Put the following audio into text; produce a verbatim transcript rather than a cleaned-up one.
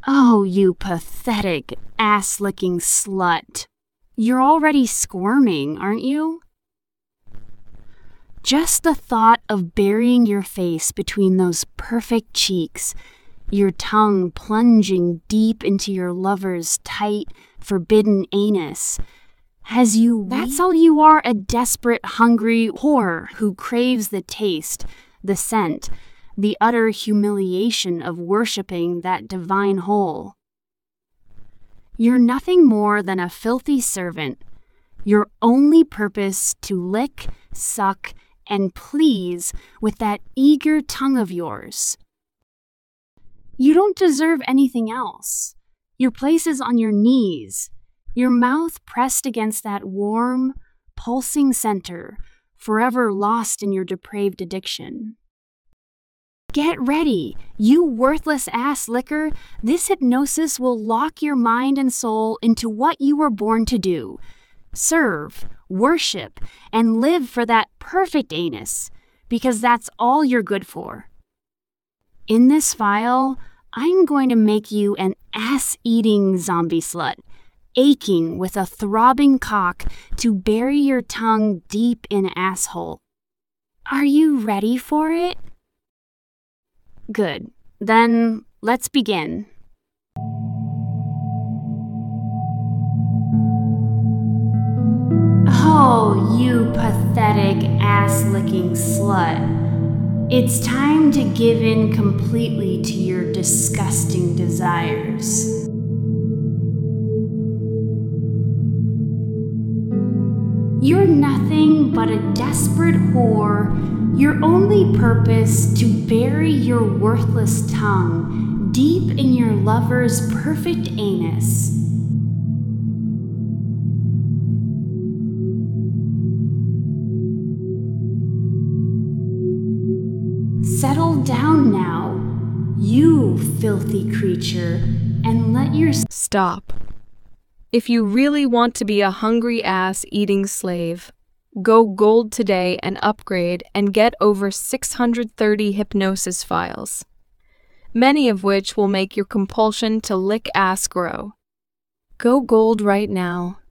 Oh, you pathetic, ass-licking slut. You're already squirming, aren't you? Just the thought of burying your face between those perfect cheeks, your tongue plunging deep into your lover's tight, forbidden anus, has you weak? That's all you are, a desperate, hungry whore who craves the taste, the scent, the utter humiliation of worshipping that divine hole. You're nothing more than a filthy servant, your only purpose to lick, suck, and please with that eager tongue of yours. You don't deserve anything else. Your place is on your knees, your mouth pressed against that warm, pulsing center, forever lost in your depraved addiction. Get ready, you worthless ass licker. This hypnosis will lock your mind and soul into what you were born to do. Serve, worship, and live for that perfect anus, because that's all you're good for. In this file, I'm going to make you an ass-eating zombie slut, aching with a throbbing cock to bury your tongue deep in asshole. Are you ready for it? Good. Then let's begin. Oh, you pathetic ass-licking slut. It's time to give in completely to your disgusting desires. You're nothing but a desperate whore, your only purpose to bury your worthless tongue deep in your lover's perfect anus. Settle down now, you filthy creature, and let your... Stop. If you really want to be a hungry ass eating slave, go gold today and upgrade and get over six hundred thirty hypnosis files, many of which will make your compulsion to lick ass grow. Go gold right now